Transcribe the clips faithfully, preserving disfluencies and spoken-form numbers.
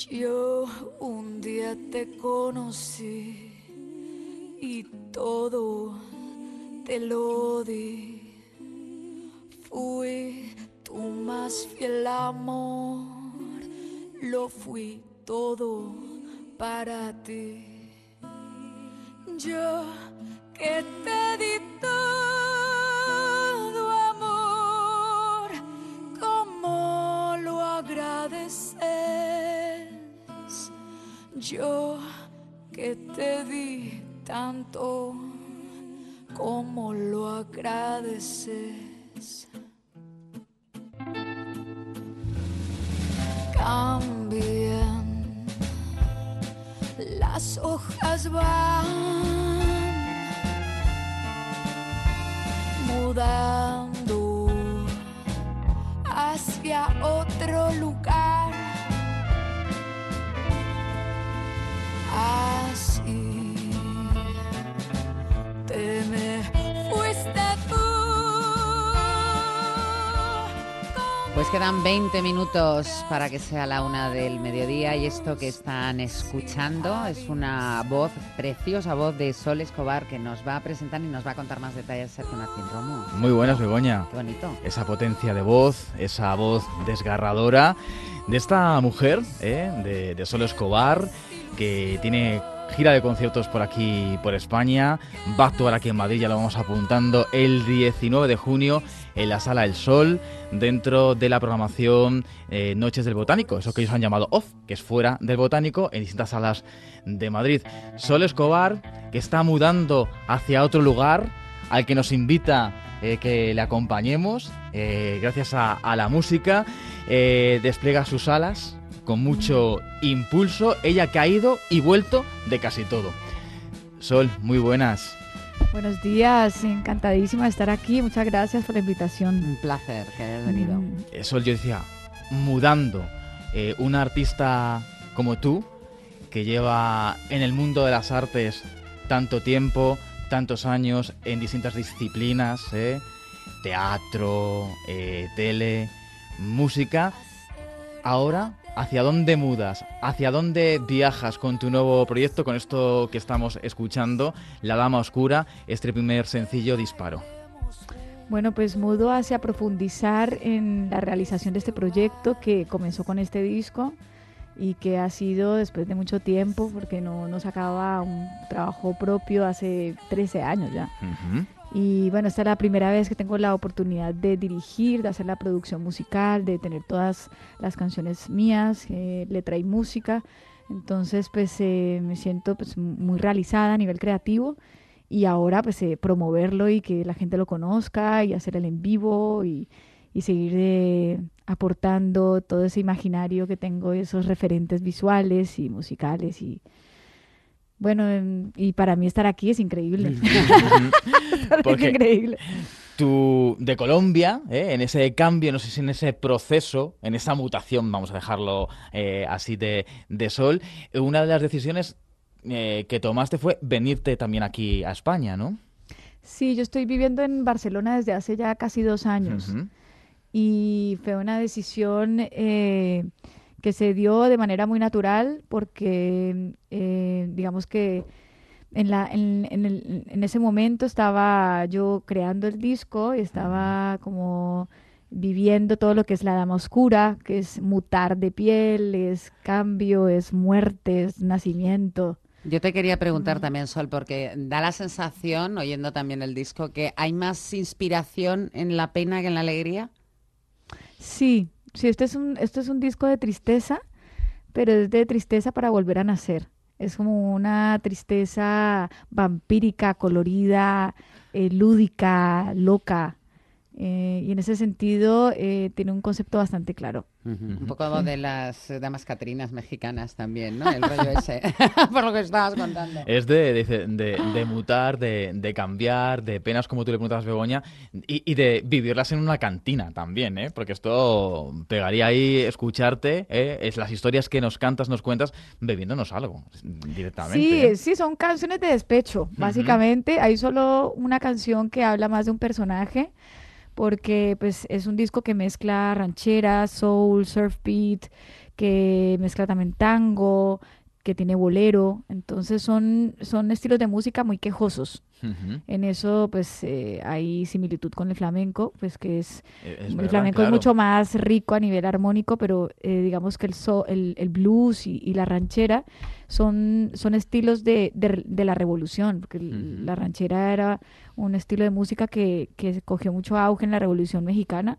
Yo un día te conocí y todo te lo di. Fui tu más fiel amor, lo fui todo para ti. Yo que te di todo amor, ¿cómo lo agradeces? Yo que te di tanto, ¿cómo lo agradeces? Cambian, las hojas van mudando hacia otro lugar. Así te me fuiste tú. Pues quedan veinte minutos para que sea la una del mediodía y esto que están escuchando es una voz, preciosa voz de Sol Escobar, que nos va a presentar y nos va a contar más detalles Sergio Martín Romo. Muy buenas, Begoña. Qué bonito. Esa potencia de voz, esa voz desgarradora de esta mujer, ¿eh? de, de Sol Escobar, que tiene gira de conciertos por aquí, por España. Va a actuar aquí en Madrid, ya lo vamos apuntando, el diecinueve de junio en la Sala El Sol, dentro de la programación eh, Noches del Botánico, eso que ellos han llamado Off, que es fuera del Botánico, en distintas salas de Madrid. Sol Escobar, que está mudando hacia otro lugar, al que nos invita eh, que le acompañemos, eh, gracias a, a la música, eh, despliega sus alas con mucho impulso, ella que ha ido y vuelto de casi todo. Sol, muy buenas. Buenos días, encantadísima de estar aquí, muchas gracias por la invitación. Un placer que hayas venido. Mm. Eh, Sol, yo decía, mudando, eh, una artista como tú, que lleva en el mundo de las artes tanto tiempo, tantos años, en distintas disciplinas, ¿eh? teatro, eh, tele, música. Ahora, ¿hacia dónde mudas? ¿Hacia dónde viajas con tu nuevo proyecto, con esto que estamos escuchando, La Dama Oscura, este primer sencillo, Disparo? Bueno, pues mudo hacia profundizar en la realización de este proyecto que comenzó con este disco y que ha sido después de mucho tiempo, porque no, no sacaba un trabajo propio hace trece años ya. Uh-huh. Y bueno, esta es la primera vez que tengo la oportunidad de dirigir, de hacer la producción musical, de tener todas las canciones mías, eh, letra y música. Entonces, pues eh, me siento pues, muy realizada a nivel creativo y ahora pues eh, promoverlo y que la gente lo conozca y hacer el en vivo y, y seguir eh, aportando todo ese imaginario que tengo, esos referentes visuales y musicales y... Bueno, y para mí estar aquí es increíble. Porque es increíble. Tú, de Colombia, ¿eh? en ese cambio, no sé si en ese proceso, en esa mutación, vamos a dejarlo eh, así de, de Sol, una de las decisiones eh, que tomaste fue venirte también aquí a España, ¿no? Sí, yo estoy viviendo en Barcelona desde hace ya casi dos años. Uh-huh. Y fue una decisión... Eh, que se dio de manera muy natural porque eh, digamos que en, la, en, en, el, en ese momento estaba yo creando el disco y estaba como viviendo todo lo que es la Dama Oscura, que es mutar de piel, es cambio, es muerte, es nacimiento. Yo te quería preguntar también, Sol, porque da la sensación, oyendo también el disco, que hay más inspiración en la pena que en la alegría. Sí. Sí, este es un, esto es un disco de tristeza, pero es de tristeza para volver a nacer. Es como una tristeza vampírica, colorida, eh, lúdica, loca. Eh, y en ese sentido eh, tiene un concepto bastante claro. Uh-huh. Un poco de las damas catrinas mexicanas también, ¿no? El rollo ese, por lo que estabas contando. Es de, de, de, de mutar, de, de cambiar, de penas, como tú le preguntabas, Begoña, y, y de vivirlas en una cantina también, ¿eh? Porque esto pegaría ahí escucharte, ¿eh? Es las historias que nos cantas, nos cuentas, bebiéndonos algo directamente. Sí, ¿eh? sí, son canciones de despecho, básicamente. Uh-huh. Hay solo una canción que habla más de un personaje, porque pues es un disco que mezcla rancheras, soul, surf beat, que mezcla también tango, que tiene bolero. Entonces son, son estilos de música muy quejosos. Ujú. En eso pues eh, hay similitud con el flamenco, pues que es, Eh, es el verdad, flamenco claro. es mucho más rico a nivel armónico, pero eh, digamos que el, so- el, el blues y, y la ranchera son, son estilos de, de, de la revolución, porque el- Ujú. la ranchera era un estilo de música que, que cogió mucho auge en la Revolución Mexicana.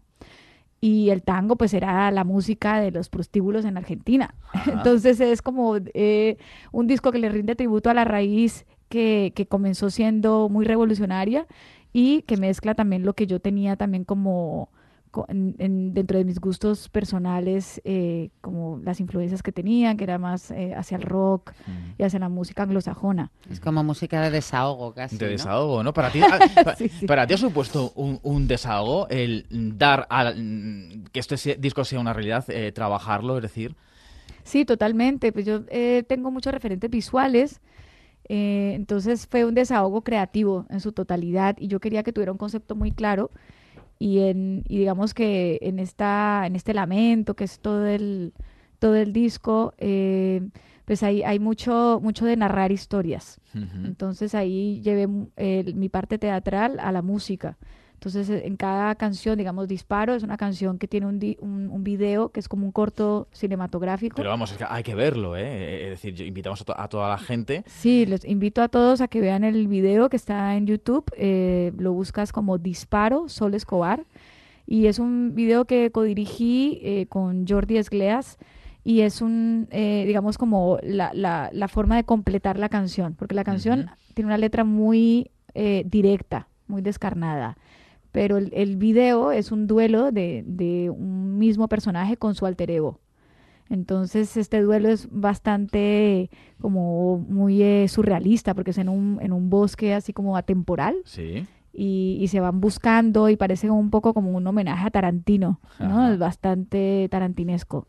Y el tango, pues, era la música de los prostíbulos en Argentina. Ajá. Entonces es como eh, un disco que le rinde tributo a la raíz que, que comenzó siendo muy revolucionaria y que mezcla también lo que yo tenía también como co- en- en- dentro de mis gustos personales, eh, como las influencias que tenía, que era más eh, hacia el rock Mm. y hacia la música anglosajona. Es como música de desahogo casi, De ¿no? desahogo, ¿no? Para ti, ah, pa- Sí, sí. para ti ha supuesto un, un desahogo el dar al mm, que este se- disco sea una realidad, eh, trabajarlo, es decir. Sí, totalmente. Pues yo eh, tengo muchos referentes visuales, eh, entonces fue un desahogo creativo en su totalidad y yo quería que tuviera un concepto muy claro y, en, y digamos que en, esta, en este lamento, que es todo el, todo el disco, eh, pues hay, hay mucho, mucho de narrar historias. Ujú. Entonces ahí llevé mu- el- mi parte teatral a la música. Entonces eh, en cada canción, digamos, Disparo es una canción que tiene un, di- un, un video que es como un corto cinematográfico. Pero vamos, es que hay que verlo, ¿eh? Es decir, yo- invitamos a, to- a toda la gente. Sí, les invito a todos a que vean el video que está en YouTube. Eh, lo buscas como Disparo, Sol Escobar. Y es un video que codirigí eh, con Jordi Esgleas. Y es un, eh, digamos, como la, la, la forma de completar la canción. Porque la canción Ujú. tiene una letra muy eh, directa, muy descarnada. Pero el, el video es un duelo de, de un mismo personaje con su alter ego. Entonces este duelo es bastante como muy eh, surrealista porque es en un, en un bosque así como atemporal Sí. y, y se van buscando y parece un poco como un homenaje a Tarantino, ¿no? Ajá. Es bastante tarantinesco.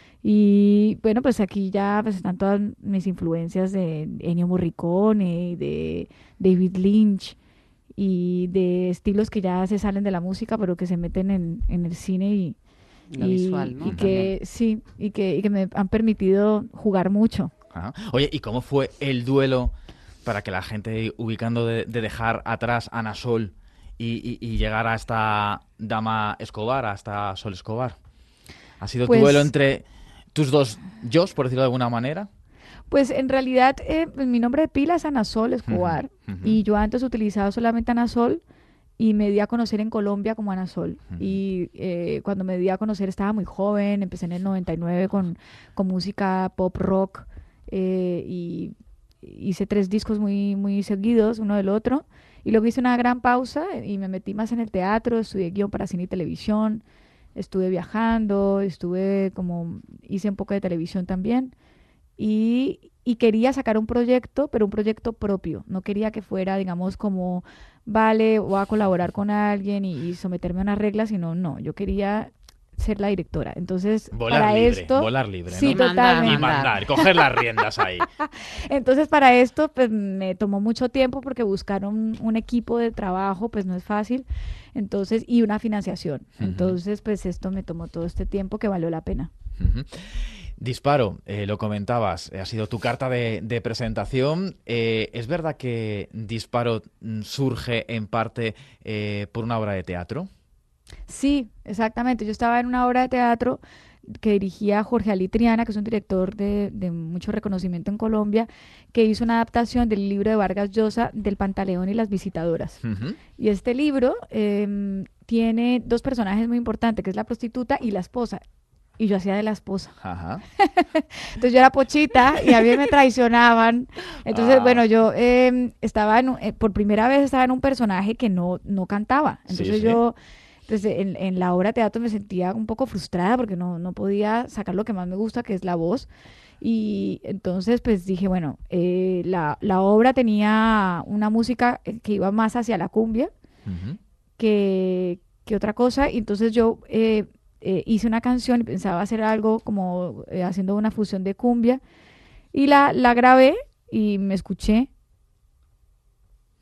Y bueno, pues aquí ya pues, están todas mis influencias de Ennio Morricone, de David Lynch y de estilos que ya se salen de la música pero que se meten en, en el cine y, Lo y, visual, ¿no? y que sí, y que, y que me han permitido jugar mucho. Ajá. Oye, ¿y cómo fue el duelo para que la gente, ubicando de, de dejar atrás a Ana Sol y, y- y llegar a esta dama Escobar, a esta Sol Escobar? ¿Ha sido Pues- duelo entre tus dos yos, por decirlo de alguna manera? Pues en realidad eh, pues, mi nombre de pila es Ana Sol Escobar Ujú, ujú. y yo antes utilizaba solamente Ana Sol y me di a conocer en Colombia como Ana Sol. Ujú. Y eh, cuando me di a conocer estaba muy joven, empecé en el noventa y nueve con, con música pop rock eh, y hice tres discos muy, muy seguidos, uno del otro. Y luego hice una gran pausa y me metí más en el teatro, estudié guión para cine y televisión, estuve viajando, estuve como, hice un poco de televisión también. Y, y quería sacar un proyecto, pero un proyecto propio. No quería que fuera, digamos, como, vale, voy a colaborar con alguien y, y someterme a unas reglas, sino no, yo quería ser la directora. Entonces, Volar para libre, esto, volar libre, sí, ¿no? Y mandar, Y totalmente. mandar. mandar, coger las riendas ahí. Entonces, para esto, pues me tomó mucho tiempo porque buscar un, un equipo de trabajo, pues no es fácil. Entonces, y una financiación. Ujú. Entonces, pues esto me tomó todo este tiempo que valió la pena. Ujú. Disparo, eh, lo comentabas, eh, ha sido tu carta de, de presentación. Eh, ¿es verdad que Disparo mm, surge en parte eh, por una obra de teatro? Sí, exactamente. Yo estaba en una obra de teatro que dirigía Jorge Ali Triana, que es un director de, de mucho reconocimiento en Colombia, que hizo una adaptación del libro de Vargas Llosa del Pantaleón y las visitadoras. Ujú. Y este libro em, tiene dos personajes muy importantes, que es la prostituta y la esposa. Y yo hacía de la esposa. Ajá. Entonces yo era pochita y a mí me traicionaban. Entonces, Ah. bueno, yo eh, estaba en, un- eh, por primera vez estaba en un personaje que no, no cantaba. Sí, Entonces sí. yo, pues en, en la obra de teatro me sentía un poco frustrada porque no, no podía sacar lo que más me gusta, que es la voz. Y entonces, pues dije, bueno, eh, la, la obra tenía una música eh, que iba más hacia la cumbia Ujú. que, que otra cosa. Y entonces yo eh, eh, hice una canción y pensaba hacer algo como eh, haciendo una fusión de cumbia. Y la, la grabé y me escuché.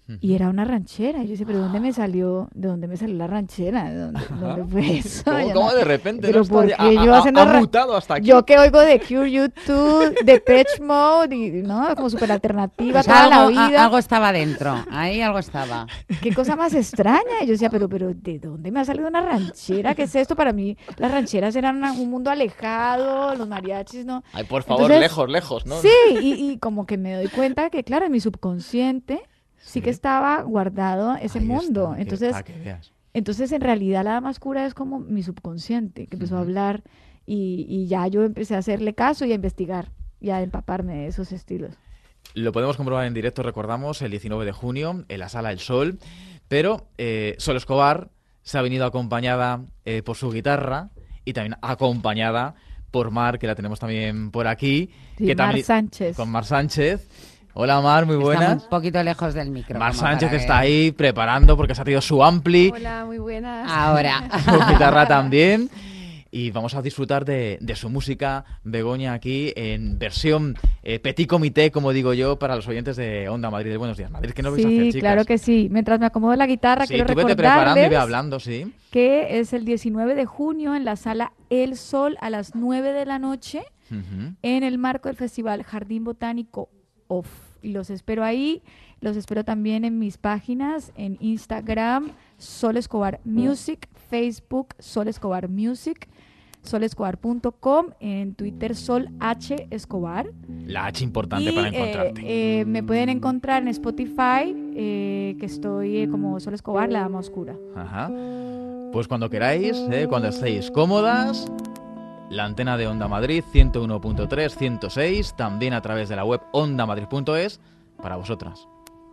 y era una ranchera. Y yo decía, ¿pero dónde me salió, de dónde me salió la ranchera? ¿De dónde, dónde fue eso? ¿Cómo, Yo cómo no- de repente pero no está ¿por ya- qué ha- yo ha- haciendo ha ra- mutado hasta aquí? Yo que oigo de Cure, YouTube, de Pitch Mode, y, ¿no? Como súper alternativa Pues toda algo, la a- vida. algo estaba dentro, ahí algo estaba. Qué cosa más extraña. Y yo decía, pero, pero, ¿de dónde me ha salido una ranchera? ¿Qué es esto? Para mí, las rancheras eran una- un mundo alejado, los mariachis, ¿no? Ay, por favor, Entonces, lejos, lejos, ¿no? Sí, y, y como que me doy cuenta que, claro, en mi subconsciente sí, Sí. que estaba guardado ese Ahí mundo. está, que- Entonces, para que veas. entonces, en realidad, la dama oscura es como mi subconsciente, que empezó a hablar y, y ya yo empecé a hacerle caso y a investigar y a empaparme de esos estilos. Lo podemos comprobar en directo, recordamos, el diecinueve de junio en la Sala El Sol, pero eh, Sol Escobar se ha venido acompañada eh, por su guitarra y también acompañada por Mar, que la tenemos también por aquí. Sí, que Mar también- Sánchez. Con Mar Sánchez. Hola Mar, muy Está buenas. un poquito lejos del micro. Mar como Sánchez para que que- está ahí preparando porque se ha traído su ampli, Hola, muy buenas. Ahora. su guitarra también. Y vamos a disfrutar de, de su música, Begoña, aquí en versión eh, petit comité, como digo yo, para los oyentes de Onda Madrid. Buenos días, Madrid. ¿Qué nos vais a hacer, Sí, chicas? claro que sí. Mientras me acomodo la guitarra, Sí, quiero tú vete preparando y ve recordarles hablando, sí. que es el diecinueve de junio en la sala El Sol a las nueve de la noche Ujú. en el marco del Festival Jardín Botánico Off. Y los espero ahí. Los espero también en mis páginas, en Instagram, Sol Escobar Music, Facebook, Sol Escobar Music, sol escobar punto com, en Twitter, Sol H Escobar. La H importante Y para eh, encontrarte. eh, me pueden encontrar en Spotify, eh, que estoy eh, como Sol Escobar, la dama oscura. Ajá. Pues cuando queráis, eh, cuando estéis cómodas, la antena de Onda Madrid ciento uno punto tres, ciento seis, también a través de la web ondamadrid punto es, para vosotras.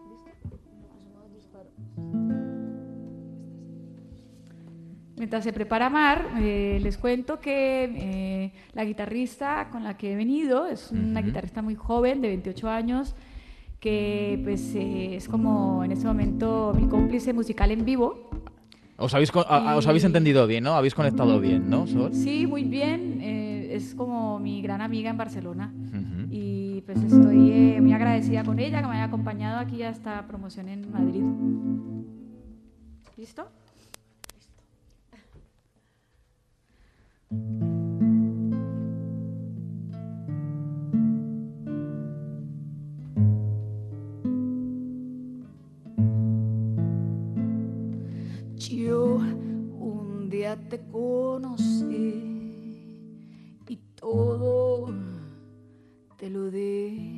Mientras se prepara Mar, eh, les cuento que eh, la guitarrista con la que he venido es una Ujú. guitarrista muy joven, de veintiocho años, que pues eh, es como en este momento mi cómplice musical en vivo. Os habéis, co- a- a- os habéis entendido bien, ¿no? Habéis conectado bien, ¿no, Sol? Sí, muy bien, eh, es como mi gran amiga en Barcelona. Ujú. Y pues estoy eh, muy agradecida con ella que me haya acompañado aquí a esta promoción en Madrid. ¿Listo? Yo un día te conocí y todo te lo di.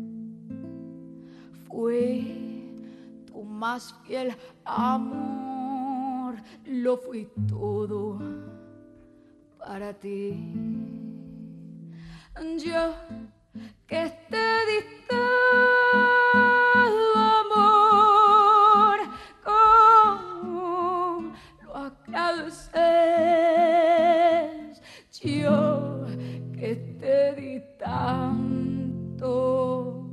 Fue tu más fiel amor, lo fui todo para ti. Yo que te di todo amor, ¿cómo lo agradeces? Yo que te di tanto,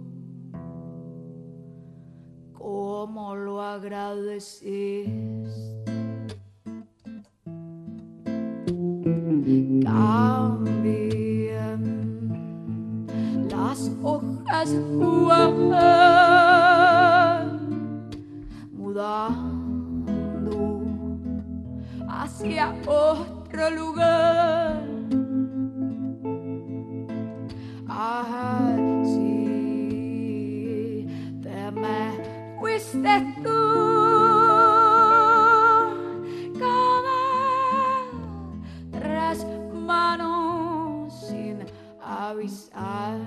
¿cómo lo agradeces? Cambian las hojas van mudando hacia otro lugar. Ah, sí, te me fuiste tú. Tras manos sin avisar.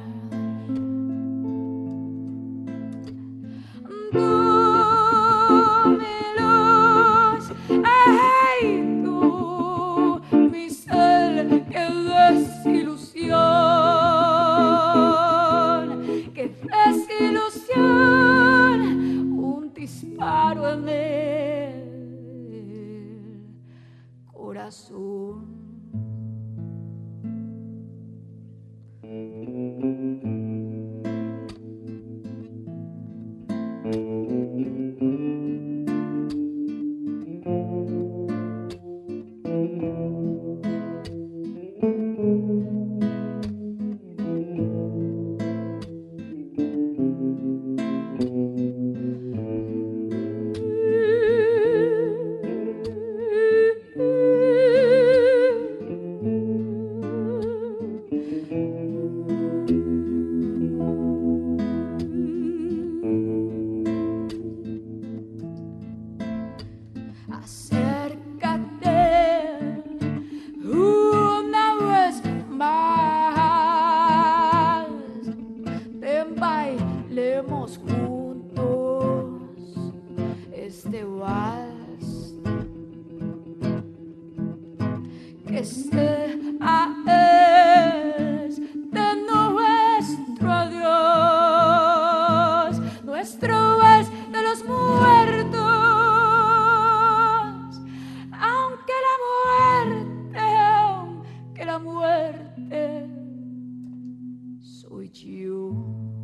Tú, mi luz, ay, tú, mi ser, qué desilusión, qué desilusión, un disparo en el corazón. Este es de nuestro adiós, nuestro es de los muertos, aunque la muerte, aunque la muerte soy yo.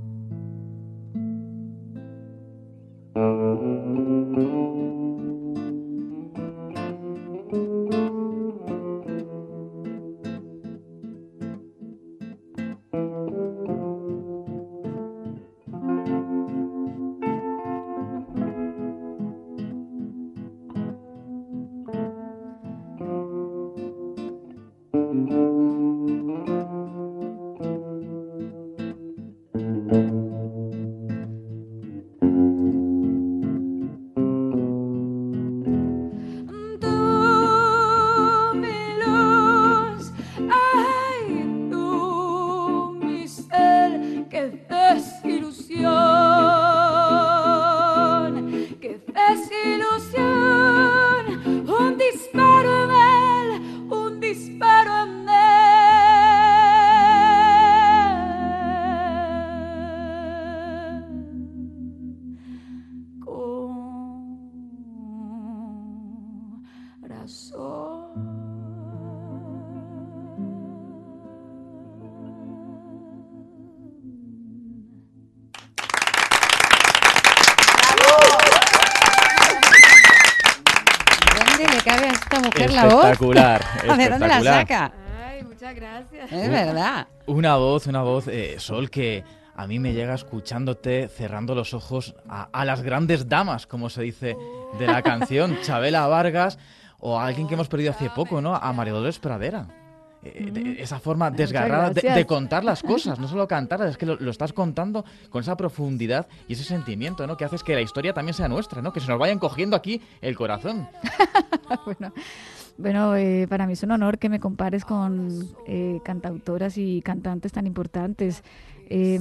Espectacular, espectacular. ¿De dónde la saca? Ay, muchas gracias. Es verdad. Una voz, una voz, eh, Sol, que a mí me llega escuchándote cerrando los ojos a, a las grandes damas, como se dice de la canción, Chabela Vargas, o a alguien que hemos perdido hace poco, ¿no? A María Dolores Pradera. Eh, de, esa forma desgarrada de, de contar las cosas, no solo cantarlas, es que lo, lo estás contando con esa profundidad y ese sentimiento, ¿no? Que haces que la historia también sea nuestra, ¿no? Que se nos vaya encogiendo aquí el corazón. bueno, bueno eh, para mí es un honor que me compares con eh, cantautoras y cantantes tan importantes. Eh,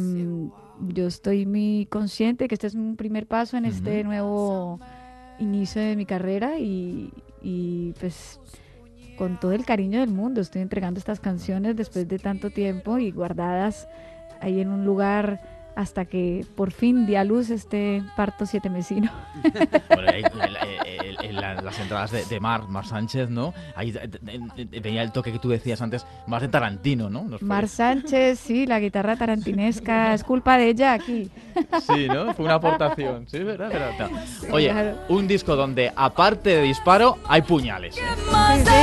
yo estoy muy consciente que este es un primer paso en este uh-huh. nuevo inicio de mi carrera y, y pues... con todo el cariño del mundo estoy entregando estas canciones después de tanto tiempo y guardadas ahí en un lugar hasta que por fin di a luz este parto siete mesino. Bueno, ahí, en, en, en la, las entradas de, de Mar, Mar Sánchez, ¿no? Ahí venía el toque que tú decías antes, más de Tarantino, ¿no? Mar Sánchez, sí, la guitarra tarantinesca, es culpa de ella aquí. Sí, ¿no? Fue una aportación, sí, ¿verdad? ¿verdad? No. Oye, claro. Un disco donde aparte de disparo hay puñales. ¿Eh? Sí, sí.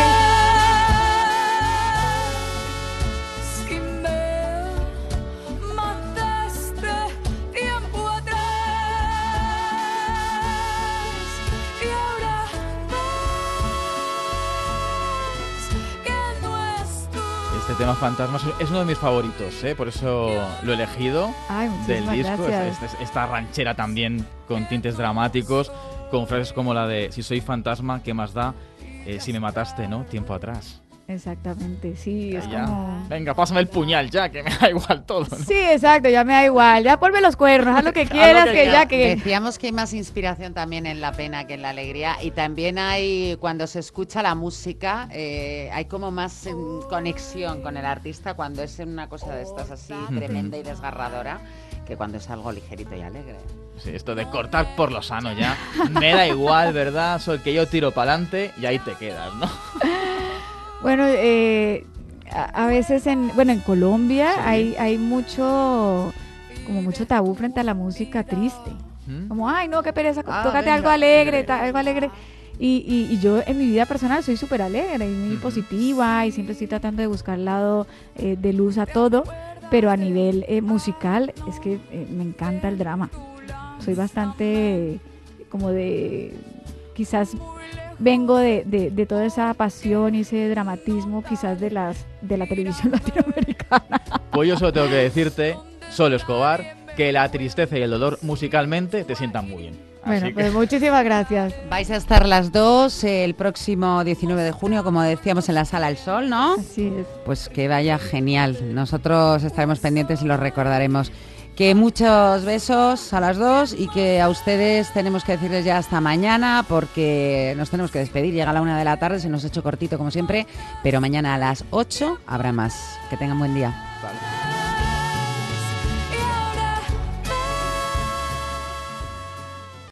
Este tema Fantasmas es uno de mis favoritos, ¿eh? Por eso lo he elegido. Ay, del disco. Es, es, es, esta ranchera también con tintes dramáticos, con frases como la de si soy fantasma, ¿qué más da? Eh, si me mataste, ¿no? Tiempo atrás. Exactamente, sí, ya, es ya. como... Venga, pásame el puñal ya, que me da igual todo, ¿no? Sí, exacto, ya me da igual. Ya ponme los cuernos, haz lo que quieras, lo que, que ya que... Decíamos que hay más inspiración también en la pena que en la alegría, y también hay, cuando se escucha la música, eh, hay como más eh, conexión con el artista cuando es una cosa de estas así tremenda y desgarradora, que cuando es algo ligerito y alegre. Sí, esto de cortar por lo sano ya, me da igual, ¿verdad? Soy que yo tiro para adelante y ahí te quedas, ¿no? Bueno, eh, a, a veces en bueno en Colombia sí. hay hay mucho como mucho tabú frente a la música triste. ¿Mm? Como, ay, no, qué pereza, ah, tócate venga, algo alegre, ta, algo alegre. Y, y, y yo en mi vida personal soy súper alegre y muy uh-huh. positiva y siempre estoy tratando de buscar el lado eh, de luz a todo, pero a nivel eh, musical es que eh, me encanta el drama. Soy bastante eh, como de, quizás vengo de, de, de toda esa pasión y ese dramatismo quizás de las de la televisión latinoamericana. Pues yo solo tengo que decirte, Sol Escobar, que la tristeza y el dolor musicalmente te sientan muy bien. Bueno, Así pues que... muchísimas gracias. Vais a estar las dos el próximo diecinueve de junio, como decíamos, en la Sala El Sol, ¿no? Así es. Pues que vaya genial. Nosotros estaremos pendientes y los recordaremos. Que muchos besos a las dos y que a ustedes tenemos que decirles ya hasta mañana porque nos tenemos que despedir. Llega la una de la tarde, se nos ha hecho cortito como siempre, pero mañana a las ocho habrá más. Que tengan buen día. Vale.